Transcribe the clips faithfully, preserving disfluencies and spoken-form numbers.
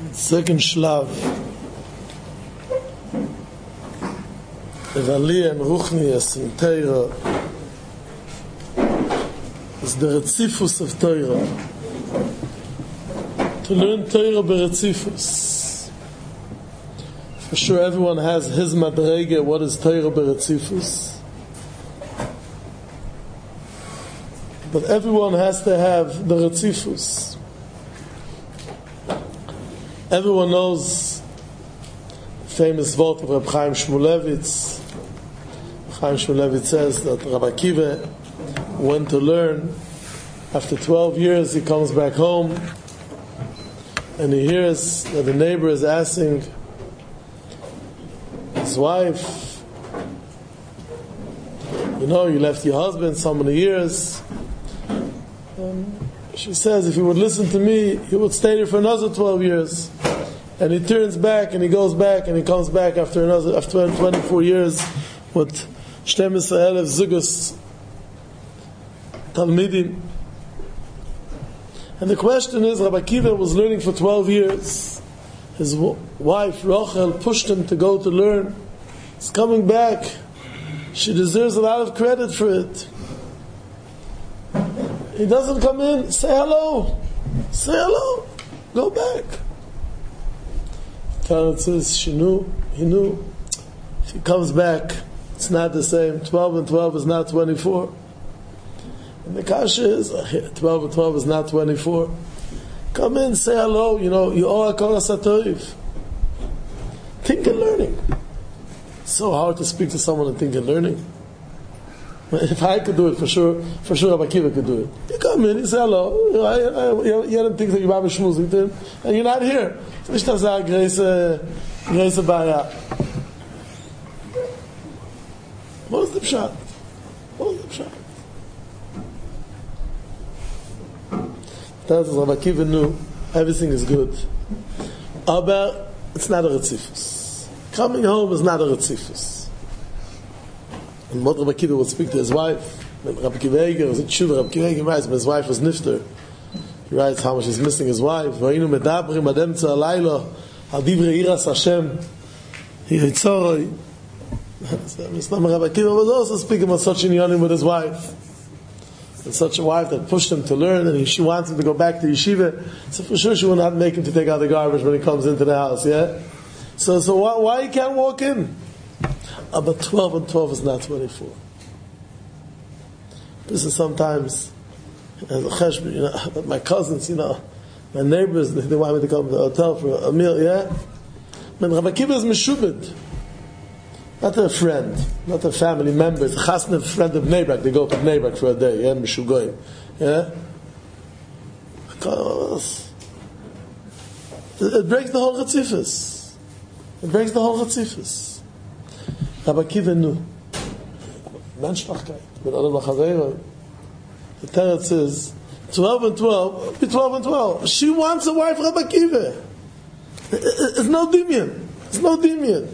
Second shlav of Aliyah and Ruchnias in Torah is the Retzifus of Torah. To learn Torah beretzifus. For sure everyone has his madrege, what is Torah beretzifus. But everyone has to have the Retzifus. Everyone knows the famous word of Reb Chaim Shmulevitz. Chaim Shmulevitz says that Rabbi Akiva went to learn. After twelve years he comes back home and he hears that the neighbor is asking his wife, you know, you left your husband so many years. Um, she says, if he would listen to me, he would stay there for another twelve years. And he turns back and he goes back and he comes back after another after twenty-four years with twelve thousand Zugus Talmidim. And the question is, Rabbi Akiva was learning for twelve years. His wife Rachel pushed him to go to learn. He's coming back. She deserves a lot of credit for it. He doesn't come in, say hello. Say hello. Go back. Talmud says she knew, he knew. If he comes back, it's not the same. Twelve and twelve is not twenty-four. And the kasha is twelve and twelve is not twenty-four. Come in, say hello. You know, you all call us atoiv. Think and learning. It's so hard to speak to someone and think and learning. If I could do it, for sure, for sure Rabbi Akiva could do it. You come in, you say hello. You, know, I, I, you don't think that you're schmoozing to him, and you're not here. Nicht das a greise, greise Baya. What is the pshat? What is the pshat? That is Rabbi Akiva knew everything is good. Aber it's not a retzifus. Coming home is not a retzifus. And what Rabbi Akiva would speak to his wife, when Rabbi Akiva Eger was a tshuva, Rabbi Akiva Eger writes, when his wife was nifter, he writes how much he's missing his wife. V'ayinu medabrim adem tza alayla al divrei iras Hashem yitzoroi. Rabbi Akiva was also speaking about such inyanim with his wife. And such a wife that pushed him to learn, and he, she wants him to go back to yeshiva. So for sure she will not make him to take out the garbage when he comes into the house. Yeah. So so why, why he can't walk in? Uh, but twelve and twelve is not twenty-four. This is sometimes, as a cheshbon, you know, my cousins, you know, my neighbors, they want me to come to the hotel for a meal, yeah? When Rabbi Akiva is meshubed, not a friend, not a family member, it's a chasna friend of neighbor, they go to neighbor for a day, yeah, meshugoyim, yeah? Because it breaks the whole chatzifus. It breaks the whole chatzifus. Rabbi Akiva knew. Menschlichkeit. With other Machaveira. The Torah says, twelve and twelve, be twelve and twelve. She wants a wife, Rabbi Akiva. It's no dimion. It's no dimion.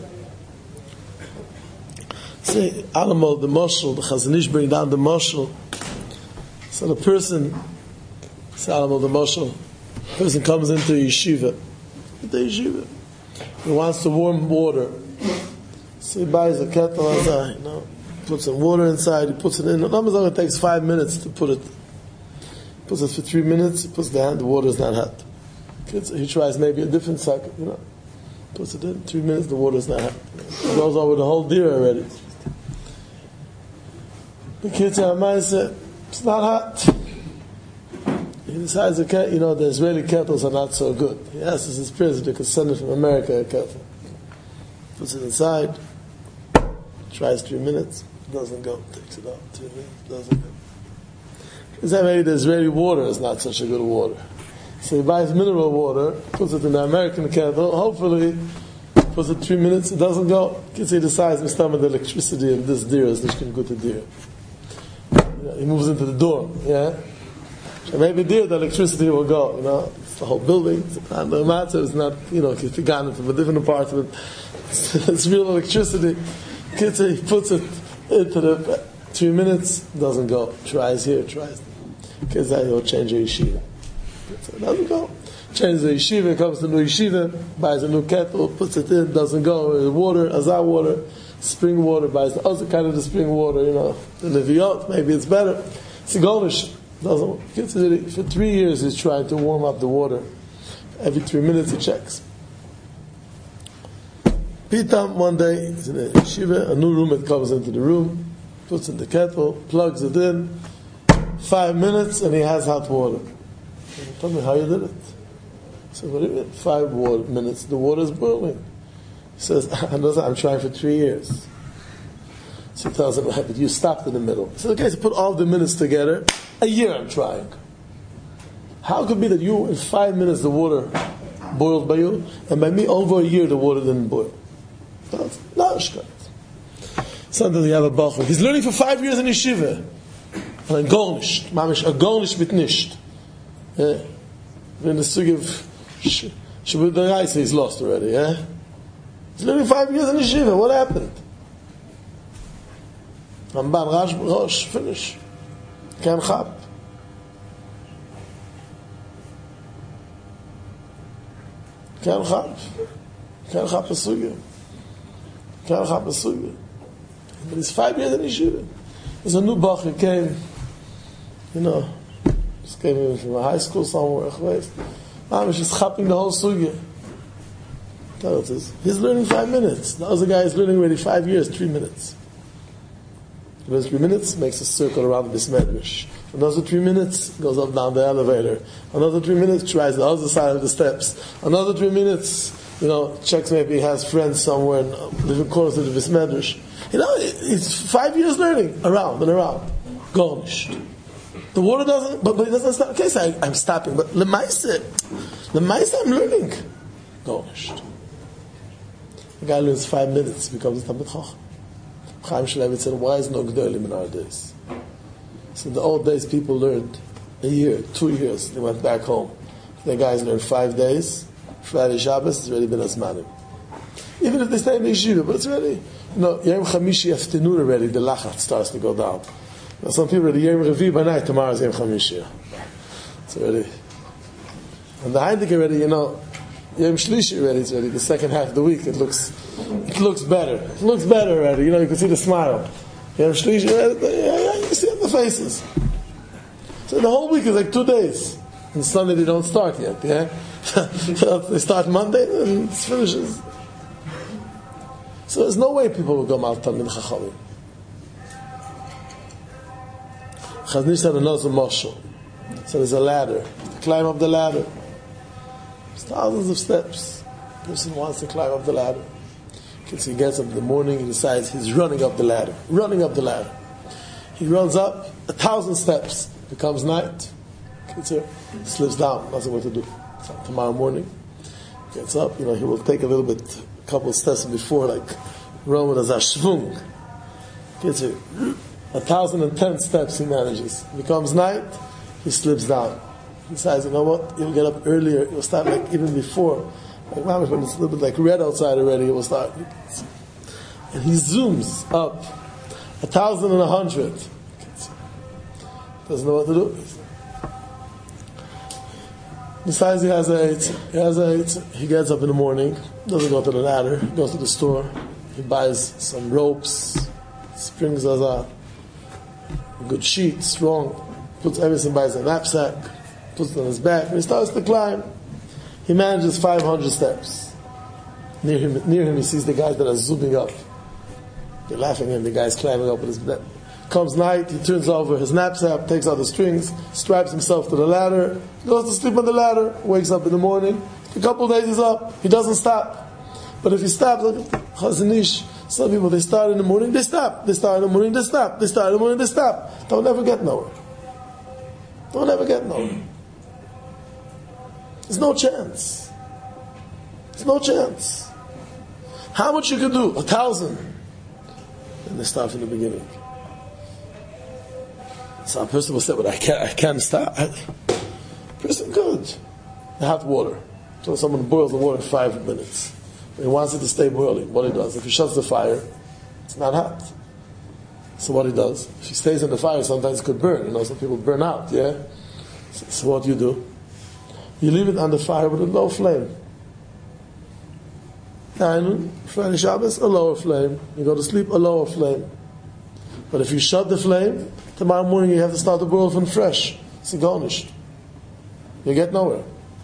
Say, Alamo, the Moshel, the Chazon Ish bring down the Moshel. So the person, say, Alamo, the Moshel, the person comes into a yeshiva. Into a yeshiva. He wants to warm water. So he buys a kettle, you know, puts some water inside, he puts it in. It takes five minutes to put it. Puts it for three minutes, he puts the hand, the water is not hot. He tries maybe a different socket, you know. Puts it in, three minutes, the water is not hot. He goes over the whole deer already. The kid said, it's not hot. He decides, okay, you know, the Israeli kettles are not so good. He asks his prison, they could send it from America, a kettle. Puts it inside, tries three minutes, doesn't go, takes it out, two minutes, doesn't go. Because maybe the Israeli water is not such a good water. So he buys mineral water, puts it in the American kettle, hopefully, puts it three minutes, it doesn't go. Because he decides, Mister the electricity in this deer is not good to deer. He moves into the door, yeah? So maybe there the electricity will go, you know, it's the whole building, it's not the matter, it's not, you know, if you got it from a different apartment, it's, it's real electricity. Kids, he puts it into the three minutes, doesn't go. Tries here, tries there. Kids, he'll change your yeshiva. It doesn't go. changes the yeshiva, comes to the new yeshiva, buys a new kettle, puts it in, doesn't go, water, azar water, spring water, buys the other kind of the spring water, you know, the Leviot, maybe it's better. It's a Golnish. Doesn't, gets it, for three years he's trying to warm up the water. Every three minutes he checks. Pitam, one day, he's in a yeshiva, a new roommate comes into the room, puts in the kettle, plugs it in, five minutes and he has hot water. Tell me how you did it. I said, what do you mean? Five water minutes, the water is boiling. He says, I'm trying for three years. So he tells him, but you stopped in the middle. He says, okay, so put all the minutes together, a year I'm trying. How could it be that you, in five minutes, the water boiled by you, and by me, over a year, the water didn't boil? No, it's good. Sometimes you have a bachur. He's learning for five years in yeshiva. And a Golnish, mamish, a Golnish mit nisht. Yeah. In the sugi of Shabbat Daraisa, he's lost already, yeah? He's learning five years in yeshiva. What happened? Ramban, Rash, Rosh, finish. Can't chap. Can't chap. Can't chap a sugi. Can't chap a sugi. But he's five years in yeshiva. There's a new bachur came, you know, just came in from a high school somewhere. Mamish is chapping the whole sugya. He's learning five minutes. The other guy is learning already five years, three minutes. Those three minutes makes a circle around the Bismedrish. Another three minutes goes up down the elevator. Another three minutes tries the other side of the steps. Another three minutes, you know, checks maybe he has friends somewhere in different corners of the Bismedrish. You know, it's five years learning around and around. Garnished. The water doesn't, but, but it doesn't stop. Okay, so I, I'm stopping. But Lemaise, Lemaise, I'm learning. Garnished. The guy learns five minutes, becomes a Talmid Chacham. Chaim Shulevitz said, why is no Gdolim in our days? So in the old days, people learned a year, two years. They went back home. The guys learned five days. Friday Shabbos, it's already been Asmanim. Even if they stay in the yeshiva, but it's already, you know, Yom Chamishi afternoon already, the lachat starts to go down. Now some people already, Yom Revi by night, tomorrow is Yom Chamishi. It's already, and the Heindik already, you know, Yom Shlishi already, it's already the second half of the week, it looks, it looks better. It looks better already, you know, you can see the smile. Yom Shlishi, yeah, yeah, you see on the faces. So the whole week is like two days. And Sunday they don't start yet, yeah? So they start Monday and it finishes. So there's no way people will go Mal Talmid Chachamim. Chazon Ish said another mashal. So there's a ladder. To climb up the ladder. There's thousands of steps. The person wants to climb up the ladder. Because he gets up in the morning, he decides he's running up the ladder. Running up the ladder. He runs up a thousand steps. Becomes night. Gets here, slips down, doesn't know what to do. So tomorrow morning, gets up, you know, he will take a little bit, a couple of steps before, like, run with a zashvung. Gets here, a thousand and ten steps he manages. Becomes night, he slips down. He decides, you know what, he'll get up earlier, he'll start like even before. Like, when it's a little bit like red outside already, he will start. And he zooms up, a thousand and a hundred. Doesn't know what to do. Besides, he has a eight. He has a eight. He gets up in the morning, doesn't go to the ladder, goes to the store, he buys some ropes, springs as a good sheet, strong, puts everything, buys a knapsack, puts it on his back, and he starts to climb. He manages five hundred steps. Near him, near him, he sees the guys that are zooming up. They're laughing at him, the guy's climbing up with his neck. Comes night, he turns over his knapsack, takes out the strings, straps himself to the ladder, goes to sleep on the ladder, wakes up in the morning. A couple of days he's up, he doesn't stop. But if he stops, look at Chazon Ish, some people, they start in the morning, they stop. They start in the morning, they stop. They start in the morning, they stop. Don't ever get nowhere. Don't ever get nowhere. There's no chance. There's no chance. How much you can do? A thousand. And they start from the beginning. Some person will say, but I can't, I can't stop. I, person good. The hot water. So someone boils the water in five minutes. He wants it to stay boiling. What he does, if he shuts the fire, it's not hot. So what he does, if he stays in the fire, sometimes it could burn. You know, some people burn out, yeah? So, so what do you do? You leave it on the fire with a low flame. And Friday Shabbos, a lower flame. You go to sleep, a lower flame. But if you shut the flame, tomorrow morning you have to start the world from fresh. It's garnished. You get nowhere.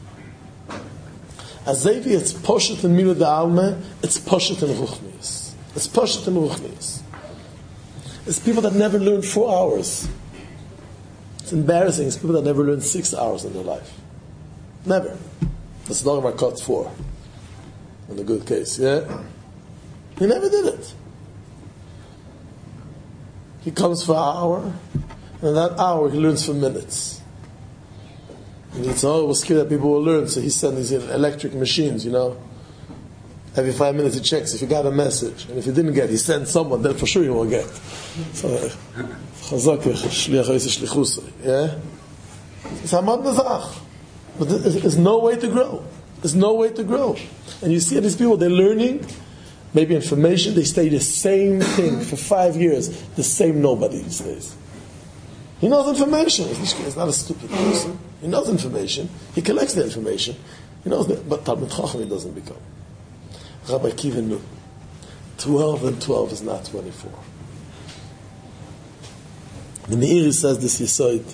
Azevi, it's poshet in Mila de Alme, it's poshet in Ruchnius. It's poshet in Ruchnius. It's people that never learn four hours. It's embarrassing. It's people that never learn six hours in their life. Never. That's not my cut four. In a good case, yeah? He never did it. He comes for an hour, and in that hour he learns for minutes. And he's always scared that people will learn, so he sends these electric machines, you know. Every five minutes he checks if you got a message. And if you didn't get, he sends someone, then for sure you will get. So, yeah? It's Hamad Nazach. But there's no way to grow. There's no way to grow. And you see these people, they're learning, maybe information, they say the same thing for five years, the same nobody these days. He knows information. He's not a stupid person. He knows information. He collects the information. He knows that, but Talmud Chacham he doesn't become. Rabbi Kiva knew. Twelve and twelve is not twenty-four. The Meiri says this Yesod.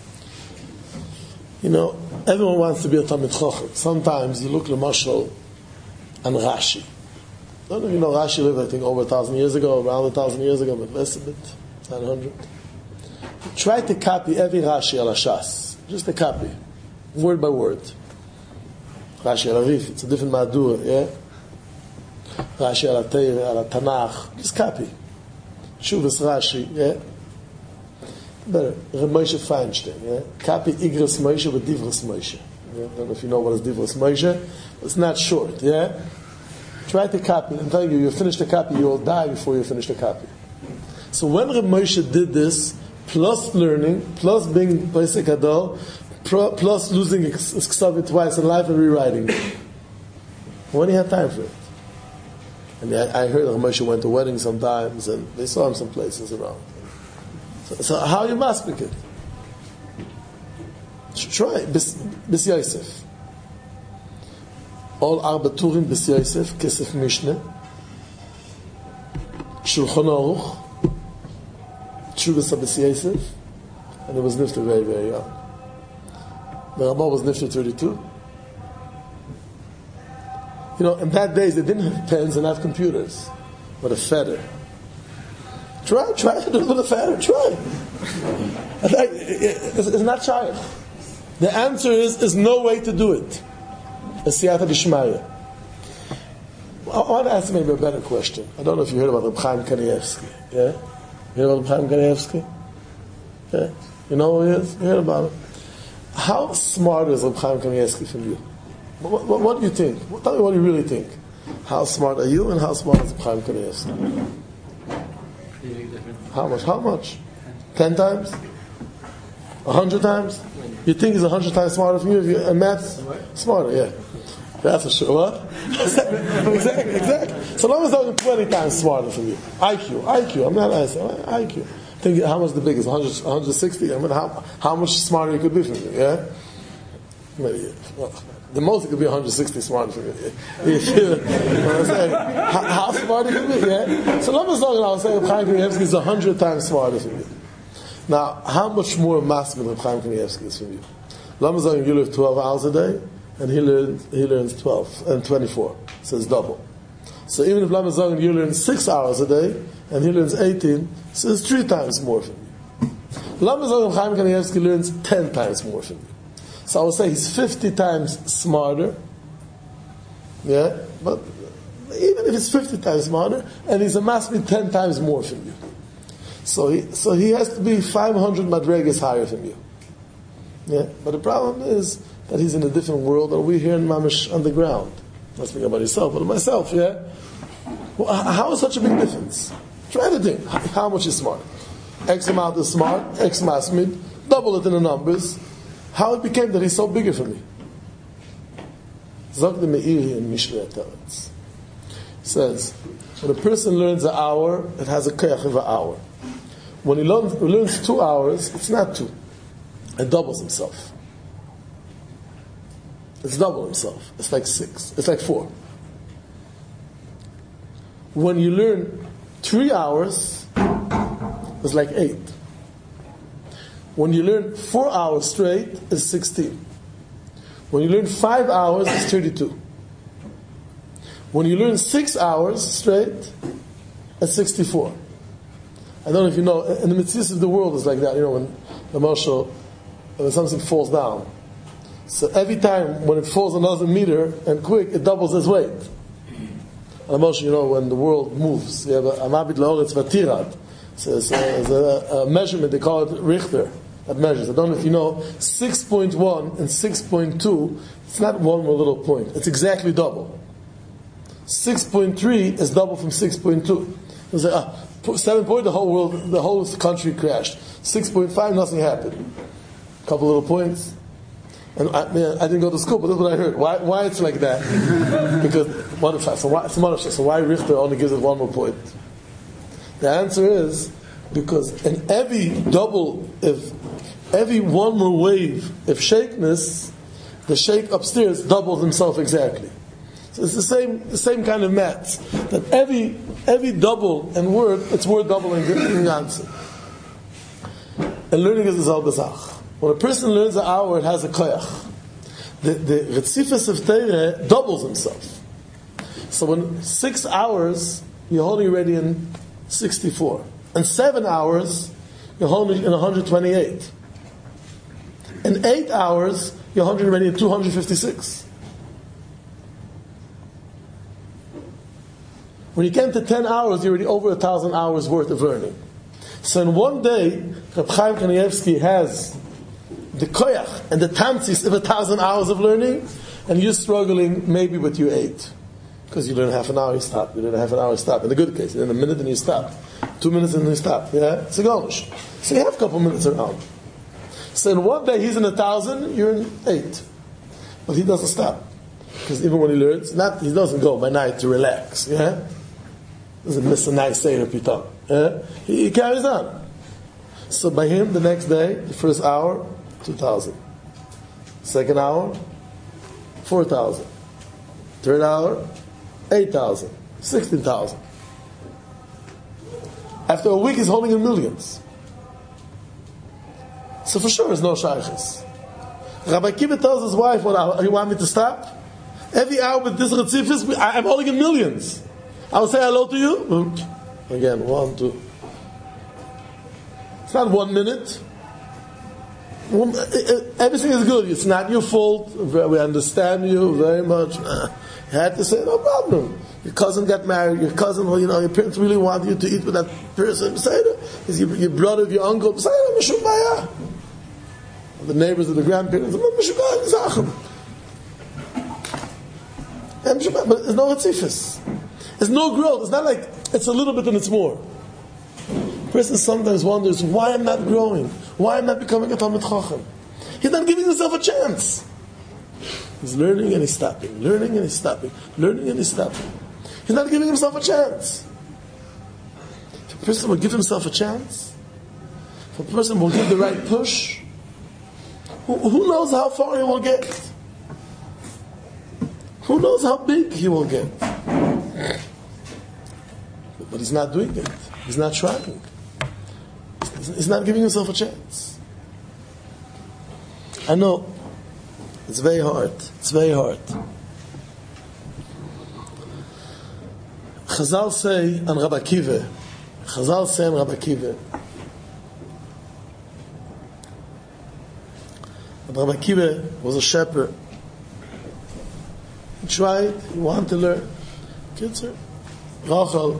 You know, everyone wants to be a Talmud Chacham. Sometimes you look Lemashal and Rashi. I don't know if you know Rashi lived, I think, over a thousand years ago, around a thousand years ago, but less a bit, nine hundred. Try to copy every Rashi al Shas. Just a copy. Word by word. Rashi al Arif, it's a different Madur, yeah? Rashi al Teir, al Tanakh. Just copy. Shuvas Rashi, yeah? Better. Reb Moshe Feinstein, yeah? Copy Igros Moshe with Divros Moshe. Yeah? I don't know if you know what is Divros Moshe. It's not short, yeah? Try to copy. I'm telling you, you finish the copy, you will die before you finish the copy. So when Reb Moshe did this, plus learning, plus being Pesach Hadol, plus losing Ksavit twice in life and rewriting it, when he had time for it. And I, I heard that Moshe went to weddings sometimes, and they saw him some places around. So, so how you must make it? Try Bis, Bis Yosef. All Arba Turim Bis Yosef, Kesef Mishneh, Shulchan Aruch, Shuvas Bis Yosef, and it was nifter very, very young. The Ramah was nifter thirty-two. You know, in that days they didn't have pens and have computers, but a feather. Try, try to do it with a feather. Try. It's, it's not trying. The answer is: there's no way to do it. A siyata d'shmaya. I want to ask maybe a better question. I don't know if you heard about Reb Chaim Kanievsky. Yeah, you heard about Reb Chaim Kanievsky? Yeah, you know who he is? You heard about him? How smart is Reb Chaim Kanievsky from you? What, what, what do you think? Tell me what you really think. How smart are you, and how smart is Reb Chaim Kanievsky? How much? How much? Ten times? A hundred times? You think he's a hundred times smarter than you? If you're in maths? Smarter, yeah. That's for sure. What? exactly, exactly. So long as I'm twenty times smarter than you. I Q, I Q. I'm not asking. I Q. Think how much the biggest? one hundred, one hundred sixty. I mean, how how much smarter you could be from you? Yeah. Maybe. Well, the most it could be one hundred sixty smarter from you. You know what I'm saying? How, how smart you could be? Yeah. So long as I'm saying Chaim Kanievsky is a hundred times smarter than you. Now, how much more masculine Reb Chaim Kanievsky is from you? Lamazon, you live twelve hours a day, and he learns he learns twelve and twenty-four, so it's double. So even if Lamazon, you learn six hours a day, and he learns eighteen, so it's three times more from you. Lamazon Chaim Kanievsky learns ten times more from you. So I would say he's fifty times smarter. Yeah, but even if he's fifty times smarter, and he's a master ten times more from you. So he, so he has to be five hundred madregas higher than you. Yeah, but the problem is that he's in a different world, and we're here in Mamish underground. I'm not speaking about yourself, but myself, yeah? Well, how is such a big difference? Try to think. How much is smart? X amount is smart, X masmid, double it in the numbers. How it became that he's so bigger for me? Zog the Meiri in Mishneh Teretz says, when a person learns an hour, it has a koyach of an hour. When he learns, he learns two hours, it's not two. It doubles himself. It's double himself. It's like six. It's like four. When you learn three hours, it's like eight. When you learn four hours straight, it's sixteen. When you learn five hours, it's thirty-two. When you learn six hours straight, it's sixty-four. I don't know if you know, in the mitzvahs of the world is like that. You know, when the marshal, when something falls down. So every time when it falls another meter and quick, it doubles its weight. And the you know, when the world moves, you have a Amabit Laoretz Vatirat. So it's, a, it's a, a measurement, they call it Richter, that measures. I don't know if you know, six point one and six point two, it's not one more little point. It's exactly double. six point three is double from six point two. It's like, ah, seven point, the whole world, the whole country crashed. six point five, nothing happened. A couple little points. And I, man, I didn't go to school, but that's what I heard. Why, why it's like that? Because one of so why, so why Richter only gives it one more point? The answer is because in every double, if every one more wave, if shakeness, the shake upstairs doubles himself exactly. So it's the same, the same kind of maths. That every every double in word, it's word doubling in the answer. And learning is the selbe Sach. When a person learns an hour, it has a koyach. The, the Retzifus of Teire doubles himself. So when six hours, you're holding already in sixty-four. And seven hours, you're holding in one hundred twenty-eight. In eight hours, you're holding already in two hundred fifty-six. When you get to ten hours, you're already over a thousand hours worth of learning. So in one day, Reb Chaim Kanievsky has the koyach and the tamtzis of a thousand hours of learning, and you're struggling maybe with your eight. Because you learn half an hour, you stop. You learn half an hour, you stop. In the good case, in a minute and you stop. Two minutes and you stop. Yeah? It's a gonish. So you have a couple minutes around. So in one day he's in a thousand, you're in eight. But he doesn't stop. Because even when he learns, not he doesn't go by night to relax. Yeah? Doesn't miss a nice Seder Pitam. Yeah? He, he carries on. So by him, the next day, the first hour, two thousand. Second hour, four thousand. Third hour, eight thousand. sixteen thousand. After a week, he's holding in millions. So for sure, it's no shaykhis. Rabbi Kiva tells his wife, "What you want me to stop? Every hour with this retzifis, I'm holding in millions. I will say hello to you. Again, one, two. It's not one minute. Everything is good. It's not your fault. We understand you very much. You had to say, no problem. Your cousin got married. Your cousin, well, you know, your parents really want you to eat with that person. Say it. Is your, your brother, your uncle. Say it. The neighbors of the grandparents. But there's no retzifus. There's no growth. It's not like it's a little bit and it's more. A person sometimes wonders why I'm not growing, why I'm not becoming a Talmid Chacham. He's not giving himself a chance. He's learning and he's stopping, learning and he's stopping, learning and he's stopping. He's not giving himself a chance. If a person will give himself a chance, if a person will give the right push, who, who knows how far he will get? Who knows how big he will get? But he's not doing it. He's not trying. He's not giving himself a chance. I know it's very hard. It's very hard. Chazal say on Rabbi Akiva. Chazal say on Rabbi Akiva. Rabbi Akiva was a shepherd. He tried. He wanted to learn. Kitzur. Rachel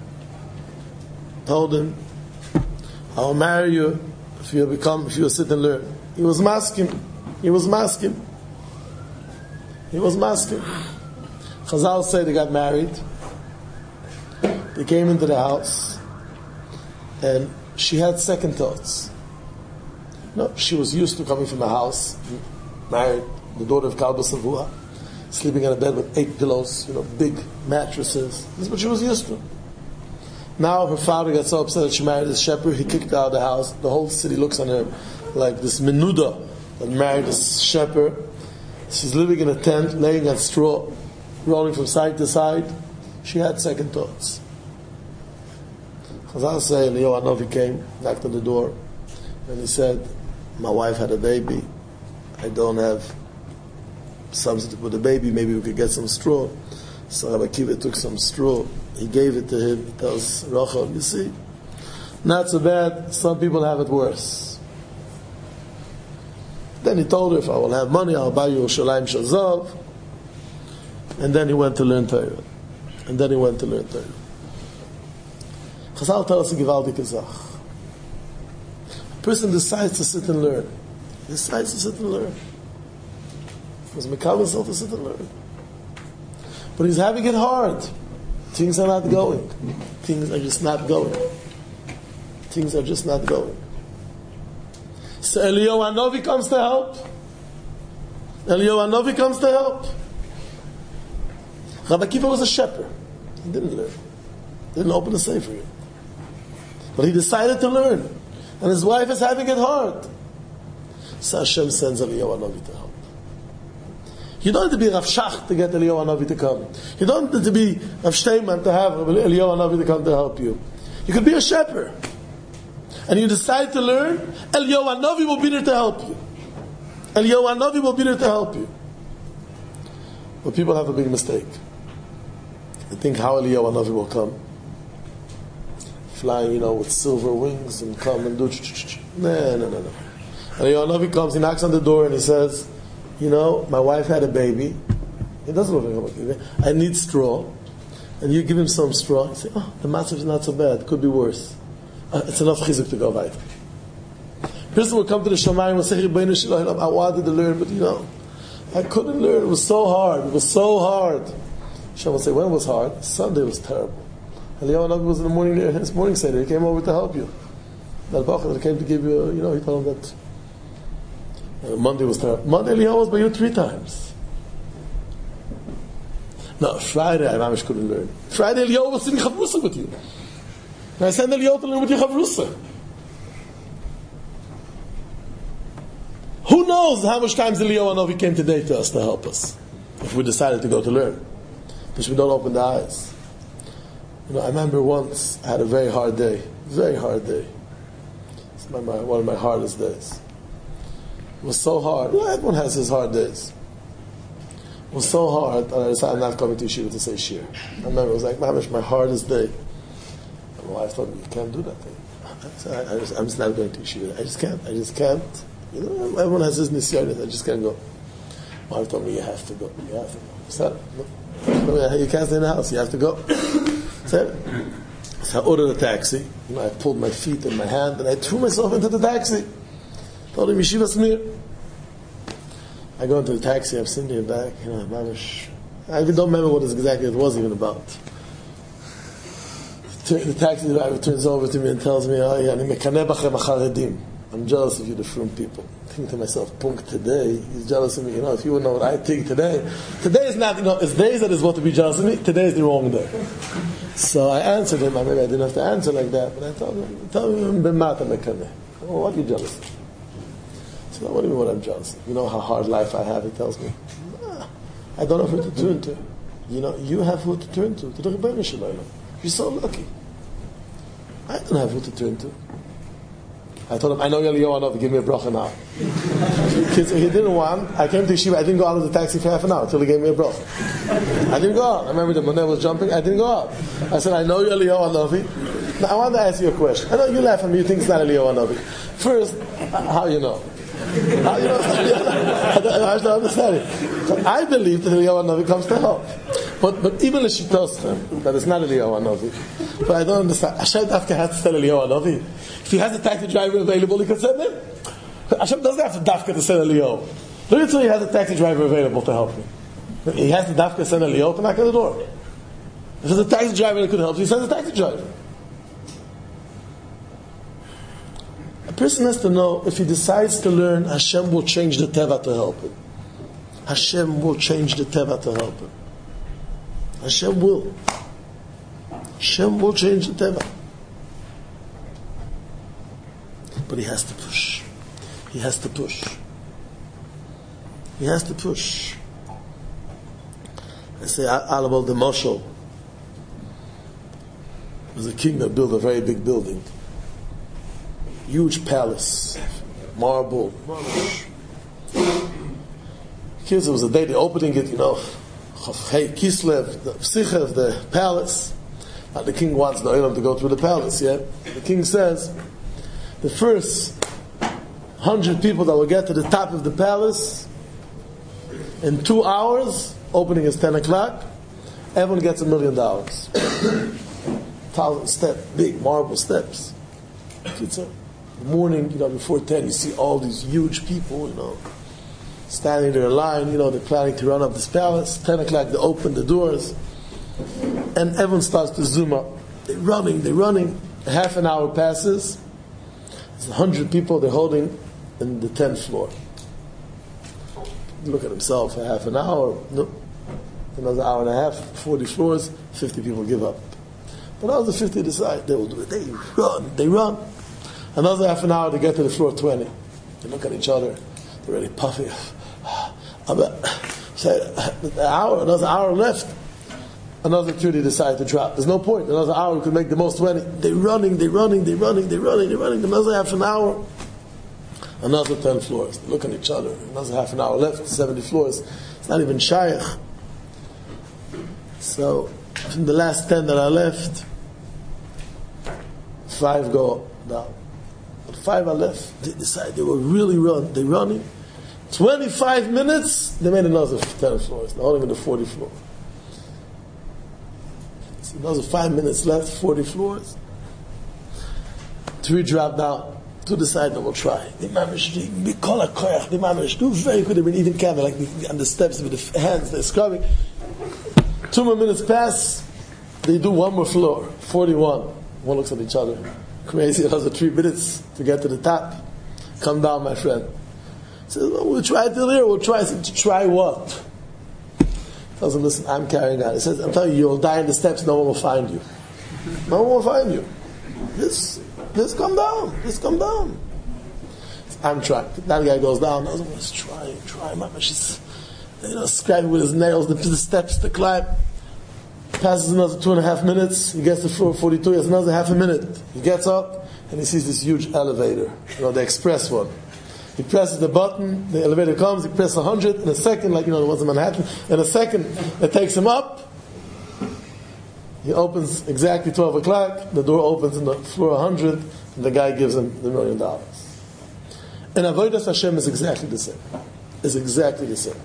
told him, I will marry you if you become, if you sit and learn. He was masking. He was masking. He was masking. Chazal say they got married. They came into the house, and she had second thoughts. No, she was used to coming from the house, married, the daughter of Kalba Savua, sleeping in a bed with eight pillows, you know, big mattresses. This is what she was used to. Now her father got so upset that she married this shepherd, he kicked her out of the house. The whole city looks on her like this menuda that married this shepherd. She's living in a tent, laying on straw, rolling from side to side. She had second thoughts. Chazal say, Eliyahu Hanavi came, knocked on the door, and he said, my wife had a baby. I don't have something to put the baby. Maybe we could get some straw. So Rabbi Akiva took some straw. He gave it to him. He tells Rachel, you see, not so bad. Some people have it worse. Then he told her, if I will have money, I'll buy you Yerushalayim Shel Zav. And then he went to learn Torah. And then he went to learn Torah. Chazal tells us a Givaldik Zach. A person decides to sit and learn. He decides to sit and learn. He was Mekal himself to sit and learn. But he's having it hard. Things are not going. Things are just not going. Things are just not going. So Eliyahu Hanavi comes to help. Eliyahu Hanavi comes to help. Rabbi Akiva was a shepherd. He didn't learn. He didn't open the sefer yet. But he decided to learn. And his wife is having it hard. So Hashem sends Eliyahu Hanavi to help. You don't have to be Rav Shach to get Eliyahu Hanavi to come. You don't have to be Rav Steinman to have Eliyahu Hanavi to come to help you. You could be a shepherd. And you decide to learn, Eliyahu Hanavi will be there to help you. Eliyahu Hanavi will be there to help you. But people have a big mistake. They think how Eliyahu Hanavi will come. Flying, you know, with silver wings and come and do ch-ch-ch-ch. No, no, no, no. Eliyahu Hanavi comes, he knocks on the door and he says, you know, my wife had a baby. He doesn't look like a baby. I need straw. And you give him some straw. You say, oh, the matzah is not so bad. It could be worse. Uh, it's enough chizuk to go right. Person will come to the Shamayim and will say, I wanted to learn, but you know, I couldn't learn. It was so hard. It was so hard. Hashem will say, when it was hard? Sunday was terrible. Eliyahu Hanavi was in the morning, his morning seder. He came over to help you. That Bachar that came to give you, you know, he told him that Uh, Monday was terrible. Monday Eliyahu was by you three times. No, Friday I mamish couldn't learn. Friday Eliyahu was sitting Chavrusa with you. And I sent Eliyahu to learn with you Chavrusa. Who knows how much times Eliyahu Hanavi came today to us to help us, if we decided to go to learn. Because we don't open the eyes. You know, I remember once I had a very hard day. Very hard day. It's my, my, one of my hardest days. It was so hard. Well, everyone has his hard days. It was so hard that I decided I'm not coming to yeshiva to say shir. I remember it was like, mamish, my hardest day. And my wife told me, you can't do that thing. I said, I, I just, I'm just not going to yeshiva. I just can't. I just can't. You know, everyone has his nisyonis. I just can't go. My wife told me, you have to go. You have to go. I said, no. You can't stay in the house. You have to go. I said, so I ordered a taxi. You know, I pulled my feet in my hand and I threw myself into the taxi. Told him, Yeshiva Smir. I go into the taxi, I'm sitting here back, you know, mamish. I even don't remember what it exactly it was even about. The taxi driver turns over to me and tells me, oh, yeah, I'm jealous of you, the frum people. I think to myself, Punk, today, he's jealous of me. You know, if you would know what I think today, today is not, you know, it's days that is what to be jealous of me, today is the wrong day. So I answered him, maybe I didn't have to answer like that, but I told him, tell him, oh, what are you jealous of? I said, what do you mean what I'm jealous of? You know how hard life I have, he tells me. Nah, I don't know who to turn to. You know, you have who to turn to, to the Rebbeinu Shalom. You're so lucky. I don't have who to turn to. I told him, I know Eliyahu Hanavi, give me a bracha now. Because he didn't want, I came to yeshiva, I didn't go out of the taxi for half an hour until he gave me a bracha. I didn't go out. I remember the Monday was jumping, I didn't go out. I said, I know you're Eliyahu Hanavi. Now I want to ask you a question. I know you laugh at me, you think it's not Eliyahu Hanavi. First, how you know? How you know? I don't understand it. I believe that Eliyahu Hanavi comes to help. But but even if she tells him that it's not Eliyahu Hanavi, but I don't understand. Hashem Dafka has to tell Eliyahu Hanavi. If he has a taxi driver available, he can send him. Hashem doesn't have to Dafka to send Eliyahu. Look until he has a taxi driver available to help him. He has to Dafka send Eliyahu to knock on the door. If there's a taxi driver that could help, he sends a taxi driver. A person has to know, if he decides to learn, Hashem will change the teva to help him. Hashem will change the teva to help him. Hashem will. Hashem will change the teva. But he has to push. He has to push. He has to push. I say, Alabal the Moshel was a king that built a very big building. Huge palace, marble. Kids, it was the day they're opening it, you know. Hey, Kislev, the Psichev, the palace. And the king wants the Olam to go through the palace, yeah? The king says, the first hundred people that will get to the top of the palace, in two hours, opening is ten o'clock, everyone gets a million dollars. Thousand steps, big marble steps. Kids, in the morning, you know, before ten, you see all these huge people, you know, standing there in line, you know, they're planning to run up this palace. ten o'clock, they open the doors, and everyone starts to zoom up. They're running, they're running. Half an hour passes. There's a hundred people they're holding in the tenth floor. Look at himself, a half an hour, no, another hour and a half, forty floors, fifty people give up. But other fifty decide they will do it. They run, they run. Another half an hour to get to the floor twenty. They look at each other, they're really puffy. Say, an hour, another hour left. Another thirty decide to drop. There's no point. Another hour we could make the most twenty. They're running, they're running, they're running, they're running, they're running. Another half an hour. Another ten floors. They look at each other. Another half an hour left, seventy floors. It's not even shaykh. So, from the last ten that are left, five go down. But five are left. They decide they will really run. They're running. twenty-five minutes, they made another ten floors. They're holding in the forty floor. So another five minutes left, forty floors. Three drop down. Two decide that we'll try. They managed to be call a koyach. They managed to do very good. They've been eating camel, like on the steps with the hands, they're scrubbing. Two more minutes pass, they do one more floor, forty-one. One looks at each other. Crazy, another three minutes to get to the top. Come down, my friend. Says, well, we'll try till here, we'll try. To try what? Tells him, listen, I'm carrying on. He says, I'm telling you, you'll die in the steps, no one will find you. No one will find you. Just, just come down. Just come down. I'm trying. That guy goes down. I was try, try. Mama, she's, you know, scratching with his nails, the, the steps to climb. Passes another two and a half minutes. He gets to floor forty-two. He has another half a minute. He gets up and he sees this huge elevator. You know, the express one. He presses the button, the elevator comes, he presses one hundred, in a second, like, you know, the ones in Manhattan, in a second, it takes him up. He opens exactly twelve o'clock, the door opens in the floor one hundred, and the guy gives him the million dollars. And Avodas Hashem is exactly the same. It's exactly the same.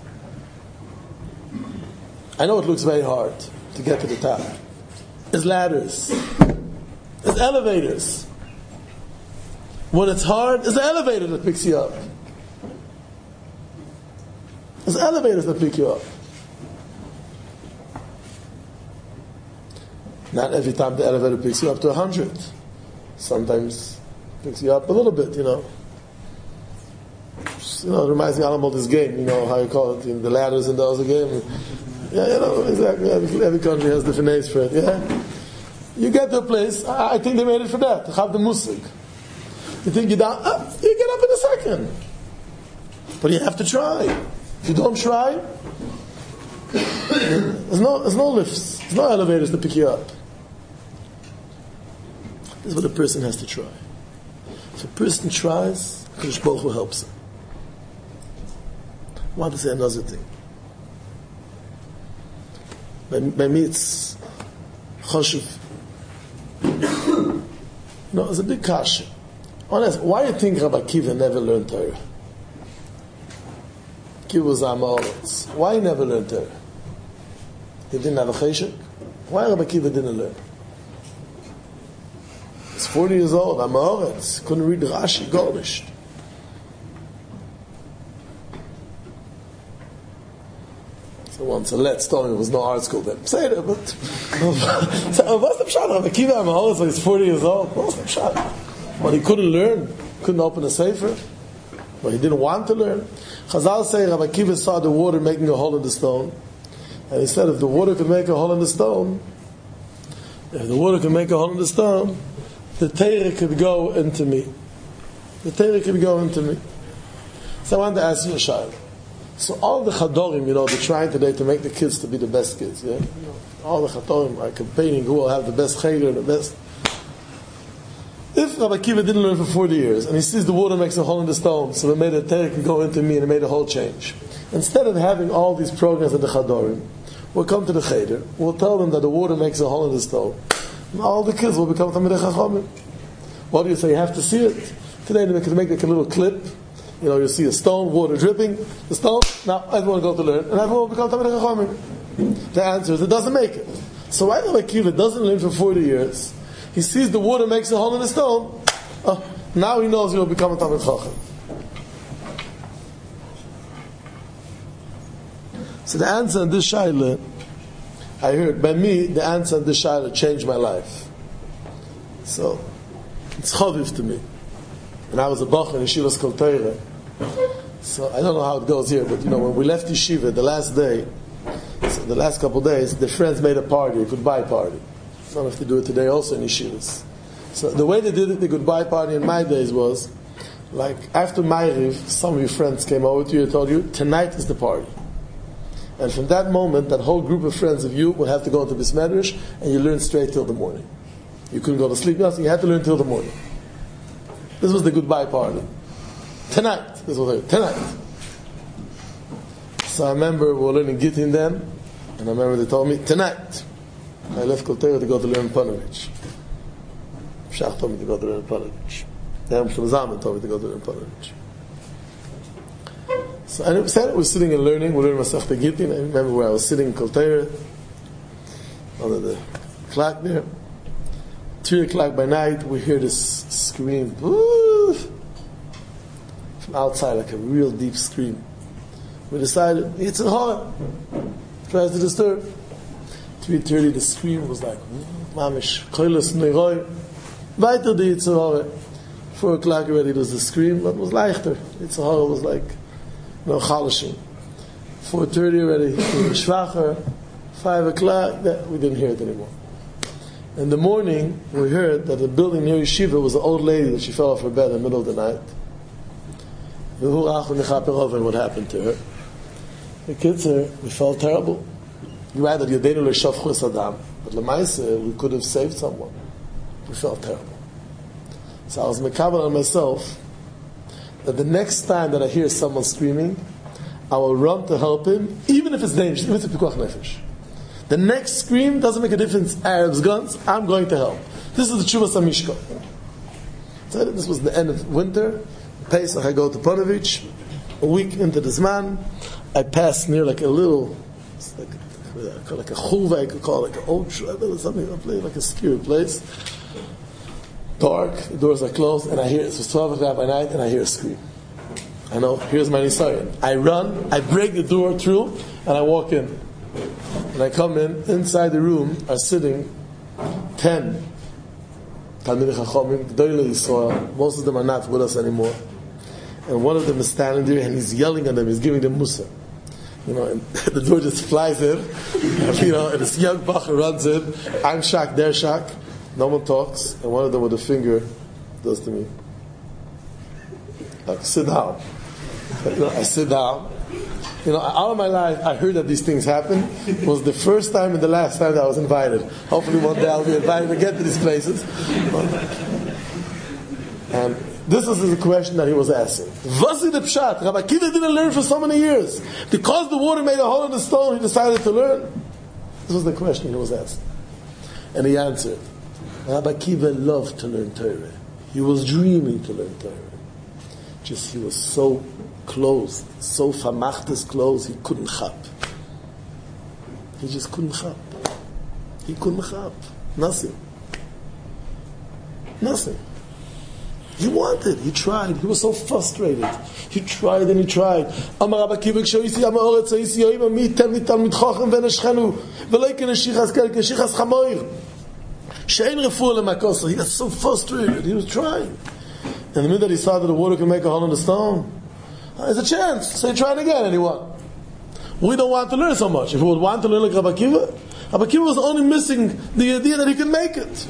I know it looks very hard to get to the top. It's ladders. It's elevators. When it's hard, it's the elevator that picks you up. It's elevators that pick you up. Not every time the elevator picks you up to a hundred. Sometimes it picks you up a little bit, you know. You know, it reminds me of this game, you know, how you call it, you know, the ladders in the other game. Yeah, you know, exactly. Every, every country has different names for it, yeah? You get to a place, I, I think they made it for that, to have the musik. You think you're down, up, you get up in a second. But you have to try. If you don't try, there's no, there's no lifts, there's no elevators to pick you up. This is what a person has to try. If a person tries, Kadosh Baruch Hu helps him. I want to say another thing. By, by me, it's choshev. No, it's a big kasha. Honest, why do you think Rabbi Akiva never learned Torah? Akiva was Amaretz. Why he never learned Torah? He didn't have a cheshek? Why Rabbi Akiva didn't learn? He's forty years old, Amaretz. Couldn't read Rashi, Gornish. So once a let told me there was no art school then. Say that, but so what's the pshat? Rabbi Akiva Amaretz, like he's forty years old. What's the pshat? But he couldn't learn, couldn't open a sefer, but he didn't want to learn. Chazal say Rabbi Akiva saw the water making a hole in the stone, and he said, if the water could make a hole in the stone, if the water could make a hole in the stone, the Torah could go into me. The Torah could go into me. So I wanted to ask you a shayla. So all the chadorim, you know, they're trying today to make the kids to be the best kids. Yeah, all the chadorim are campaigning who will have the best cheder, the best. If Rabbi Akiva didn't learn for forty years, and he sees the water makes a hole in the stone, so it made a terek go into me, and it made a whole change. Instead of having all these programs at the chadorim, we'll come to the cheder, we'll tell them that the water makes a hole in the stone, and all the kids will become Talmidei Chachamim. What do you say? You have to see it. Today they can make like a little clip. You know, you see a stone, water dripping, the stone, now everyone will go to learn, and everyone will become Talmidei Chachamim. The answer is, it doesn't make it. So why Rabbi Akiva doesn't learn for forty years? He sees the water makes a hole in the stone. Oh, now he knows he will become a Talmid Chacham. So the answer in this shaila, I heard, by me, the answer in this shaila changed my life. So, it's chaviv to me. And I was a bach in Yeshiva's Kol Torah. So I don't know how it goes here, but you know, when we left Yeshiva, the last day, so the last couple of days, the friends made a party, a goodbye party. I don't know if they do it today also in Yeshivas. So the way they did it, the goodbye party in my days was, like, after Ma'ariv, some of your friends came over to you and told you, tonight is the party. And from that moment, that whole group of friends of you would have to go into Beis Medrash, and you learn straight till the morning. You couldn't go to sleep, nothing, you had to learn till the morning. This was the goodbye party. Tonight, this was it, tonight. So I remember we were learning Gittin then, and I remember they told me, tonight. I left Kol Torah to go to learn Panovich. Shach told me to go to learn Panovich. Then Shlomo Zalman told me to go to learn Panovich. So I said we were sitting and learning, we were learning Masechta Gittin. I remember where I was sitting in Kol Torah, under the clock there. Three o'clock by night, we hear this scream. Woo! From outside, like a real deep scream. We decided, it's a horror. Tries to disturb. three thirty, the scream was like, mamish, koilos neiroi. Weiter the Yitzhahara. Four o'clock already, there was the scream, but it was leichter. Yitzhahara was like, no chalashim. Four thirty already, it was schwacher. Five o'clock, that, we didn't hear it anymore. In the morning, we heard that the building near Yeshiva was an old lady that she fell off her bed in the middle of the night. What happened to her? The kids, we felt terrible. You added Yadenu L'Shavchus Adam, but L'Maisa, we could have saved someone. We felt terrible. So I was mekabel on myself that the next time that I hear someone screaming, I will run to help him, even if it's dangerous, even if it's pikuach nefesh. The next scream doesn't make a difference. Arabs, guns, I'm going to help. This is the Tshuvas HaMishka. So this was the end of winter. Pesach, I go to Panovich. A week into the Zman, I pass near like a little, like a, like a chulva, I could call it, like an old shul, something, a place, like a secure place. Dark, the doors are closed, and I hear, it was twelve o'clock by night, and I hear a scream. I know, here's my nisayon. I run, I break the door through, and I walk in. And I come in, inside the room are sitting ten Talmidei Chachamim, G'dolei Yisrael. Most of them are not with us anymore. And one of them is standing there and he's yelling at them, he's giving them musa. You know, and the door just flies in, and, you know, and this young bacher runs in. I'm shocked, they're shocked. No one talks, and one of them with a finger does to me, like, sit down. You know, I sit down. You know, all of my life, I heard that these things happen. It was the first time and the last time that I was invited. Hopefully one day I'll be invited again to these places. And this is the question that he was asking. Vasi the pshat? Rabbi Akiva didn't learn for so many years. Because the water made a hole in the stone, he decided to learn. This was the question he was asking. And he answered. Rabbi Akiva loved to learn Torah. He was dreaming to learn Torah. Just he was so closed, so famachtes closed, he couldn't chap. He just couldn't chap. He couldn't chap. Nothing. Nothing. He wanted, he tried, he was so frustrated. He tried and he tried. Amar Rabbi Akiva, kshoisi am ha'oretz ha'isi yoim ami tel mital mitchochem v'neshchenu v'loi keneshichas kel keshichas chamoir she'en refuah lemakosah. He got so frustrated. He was trying. And the minute that he saw that the water could make a hole in the stone, there's a chance. So he tried again and he won. We don't want to learn so much. If we would want to learn like Rabbi Akiva, Rabbi Akiva was only missing the idea that he could make it.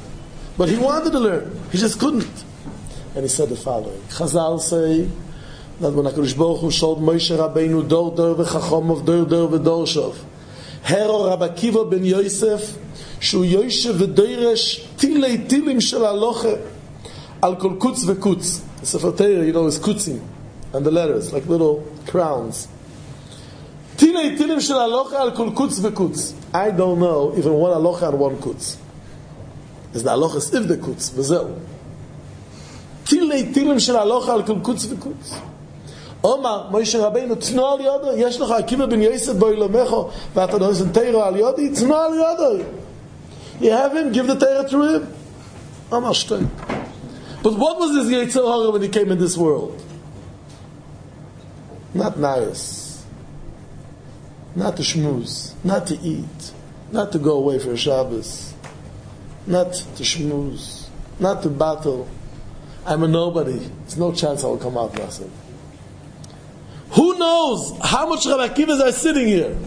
But he wanted to learn. He just couldn't. And he said the following. Chazal say, that when HaKadosh Baruch Hu showed Moshe Rabbeinu dor dor v'chachom of dor dor v'dor shov, Hero Rabbi Akiva ben Yosef, shu Yosef v'doiresh tilei tilim shel halocha al kol kutz v'kutz. The Sefer Torah, you know, is kutzim, and the letters, like little crowns. Tilei tilim shel halocha al kol kutz v'kutz. I don't know even one halocha and one kutz. Is the halocha if the kutz, v'zeu. Tilei tilim shel halocha al kol kutz v'kutz. Omar, Moshe Rabbeinu, tno al yodo, yesh lecha Akiva ben Yosef bo ilamecho, v'ata noisen teiro al yodi, tno al yodo. You have him, give the teiro to him. Omar, shtoi. But what was his Yetzer Hara when he came in this world? Not nice. Not to schmooze. Not to eat. Not to go away for a Shabbos. Not to schmooze. Not to battle. I'm a nobody. There's no chance I will come out nothing. Who knows how much Rabbi Akivas are sitting here?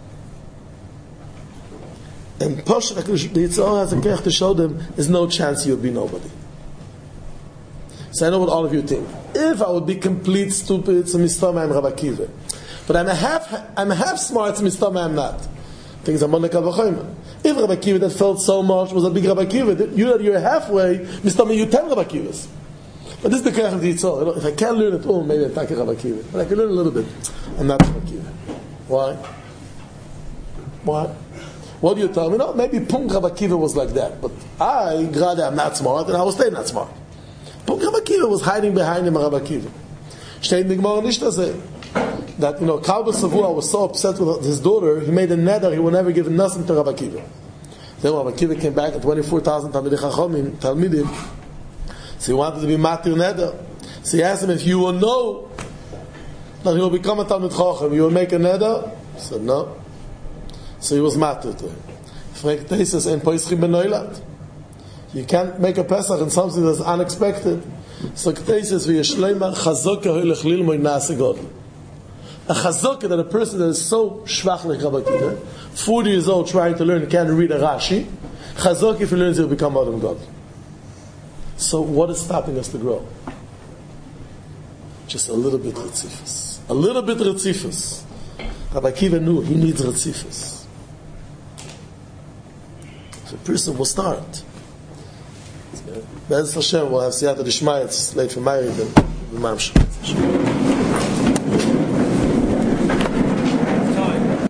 And Posh, the Yetzer Hara has a kech to show them there's no chance you'll be nobody. So I know what all of you think. If I would be complete stupid, it's a mistama I'm Rabbi Akiva. But I'm a half, I'm a half smart, it's a mistama I'm not. Things I'm on the Kavachayim. If Rabbi Akiva that felt so much was a big Rabbi Akiva, you that you're halfway, mistama you ten Rabbi Akivas. But this is the kech of the Yetzer. If I can't learn it all, maybe I'm not Rabbi Akiva. But I can learn a little bit. I'm not Rabbi Akiva. Why? Why? What do you tell me? No, maybe Punk Rabbi Akiva was like that. But I, Grade, I'm not smart, and I will stay not smart. Punk Rabbi Akiva was hiding behind him, Rabbi Akiva. Steht in the Gemara nicht das that, you know, Kalba Savua was so upset with his daughter, he made a neder, he would never give nothing to Rabbi Akiva. Then Rabbi Akiva came back at twenty-four thousand Talmidei Chachomim, Talmidim, so he wanted to be Matir Neder. So he asked him, if you will know that he will become a Talmid Chacham, you will make a Neder? He said, no. So he was Matir to him. Fragt Tesis, ein Poischim ben Neulat. You can't make a Pesach in something that's unexpected. So Tesis, v'yeshleima chazokah hoylech lilmoy nase godel. A chazokah, that a person that is so shvach like Rabbi Akiva, forty years old trying to learn, can't read a Rashi, chazokah, if he learns, he'll become Adam God. So what is stopping us to grow? Just a little bit Retzifus. A little bit Retzifus. Rabbi Akiva knew he needs Retzifus. So a person will start. Be'ez Hashem, we'll have Siyata D'Shmai, it's late for Mary, then the Mamshah.